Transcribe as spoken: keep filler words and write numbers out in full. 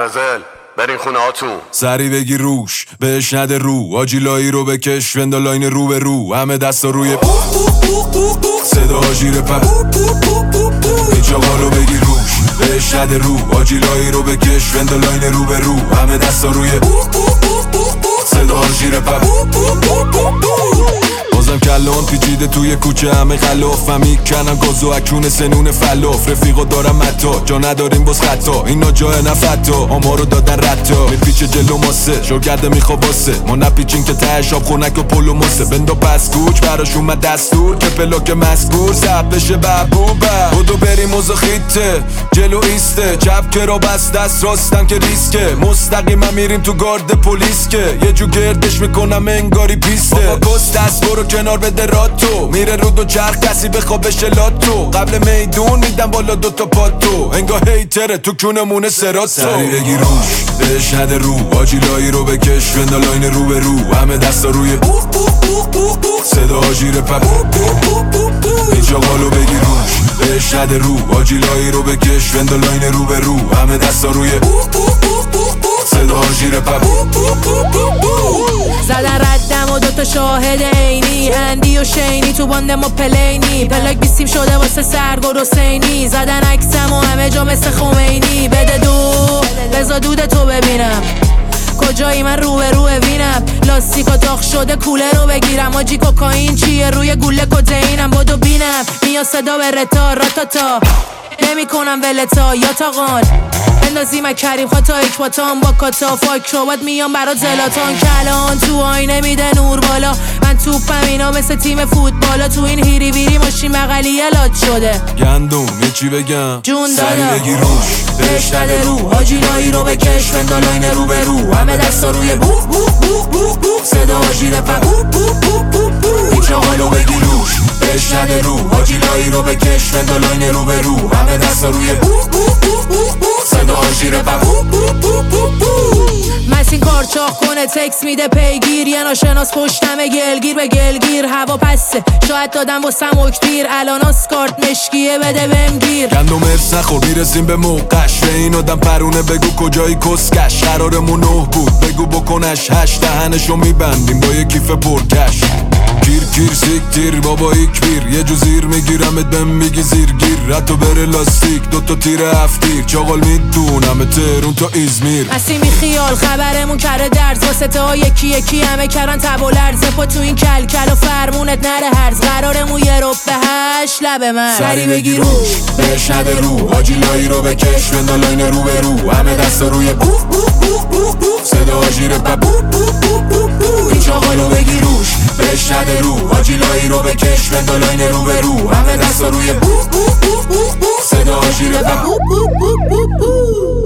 برازل برین خونه هاتون. سری بگی روش بهش نده رو، آجیلایی رو بکش وندالاین رو به رو، همه دستا روی صدا جیره پر این چاقالو بگی روش بهش نده رو، آجیلایی رو بکش وندالاین رو به رو، همه دستا روی صدا جیره پر. بازم کلان پیچیده توی کوچه همه خلافم میکنن گازو اکون سنون فلاف، رفیقا دارم متا جا نداریم باز خطا، اینا جای نفتا آما رو دادن رتا، میپیچه جلو ماسه شاگرده میخواب واسه ما نپیچین که تهش آب خونک و پلو ماسه، بندا پس کوچ براش اومد دستور که پلاک مذکور زب بشه ببوبه، بودو بریم موزا خیته جلو ایسته چپ کرا بس دست راستم که ریسکه، مستقیما میریم تو گارد پلیس که یه جو گردش میکنم انگاری پیسته، بابا گست دست برو کنار بده راتو، میره رو دو چرخ کسی بخوابش لاتو، قبل میدون میدم بالا دوتا پاتو، انگاه هیتره تو کونمونه سراتو، سری بگی روش بهش نده رو، آجیلایی رو بکش وندالاین رو به رو، همه دستا روی صدا جیره پر این چاقالو بگی روش بهش نده رو، آجیلایی رو بکش وندالاین رو به رو، همه دستا روی صدا جیره پر. زدن ردم و دوتا شاهد عینی، اندی و شینی تو باند ما پلینی، پلاک بیستیم شده واسه سرگرد حسینی، زدن عکسم و همه جا مثل خمینی، بده دو بزا دود تو ببینم کجایی من رو به رو وینم، لاستیکا داغ شده کوله رو بگیرم، آجی کوکائین چیه روی گوله کدینم، بادو بینم میا صدا به رتا راتاتا نمی کنم ولتا یا تاقان بندازی من کریم خطا اکباتان با کاتا فاک رو باید میام برات زلاتان، کلان تو آینه میده نور بالا، من توپم اینا مثل تیم فوتبالا، تو این هیری بیری ماشین بغلی الات شده گندم یه چی بگم جون سری دادا بگی روش بهش نده رو، آجیلایی رو بکش وندالاین رو به رو، همه دستا روی بو بو بو بو بو صدا جیره پر این چاقالو بگی روش بهش نده رو، آجیلایی رو بکش وندالاین رو به رو، همه دستا روی بو بو بو بو بو صدا جیره پر. مسین کارچاخ کنه تکس میده پیگیر، یه ناشناس پشتمه گلگیر به گلگیر، هوا پسه شاید دادم واسم اکتیر، الان آسکارت مشکیه بده بهم گیر، گندم ارس نخور میرسیم به موقعش، به این آدم پرونه بگو کجایی کسکش، قرارمون نه بود بگو بکنش هش، دهنشو میبندیم با یه کیف پرکش، کیر کیر سیک تیر بابا ایک بیر، یه جو زیر میگیرمت بهم میگی زیر گیر، رتو بره لاستیک دوتا تیر هفتیر، چاقال میدونم تهرون تا ایزمیر، مسیمی خیال خبرمون کره درز، واسه تا یکی یکی همه کرن تب و لرزه، پا تو این کل کل و فرمونت نره هرز، قرارمون یه رب به هشت لب من، سری بگی روش بهش نده رو، آجیلایی رو بکش وندالاین رو به رو، همه دستا روی بو بو بو بو بو صدا جیره پر بو بو بو بو بو این چاقالو بگی روش بهش نده رو، آجیلایی رو بکش وندالاین رو به رو، همه دستا روی بو بو بو بو بو صدا جیره پر بو بو بو بو بو.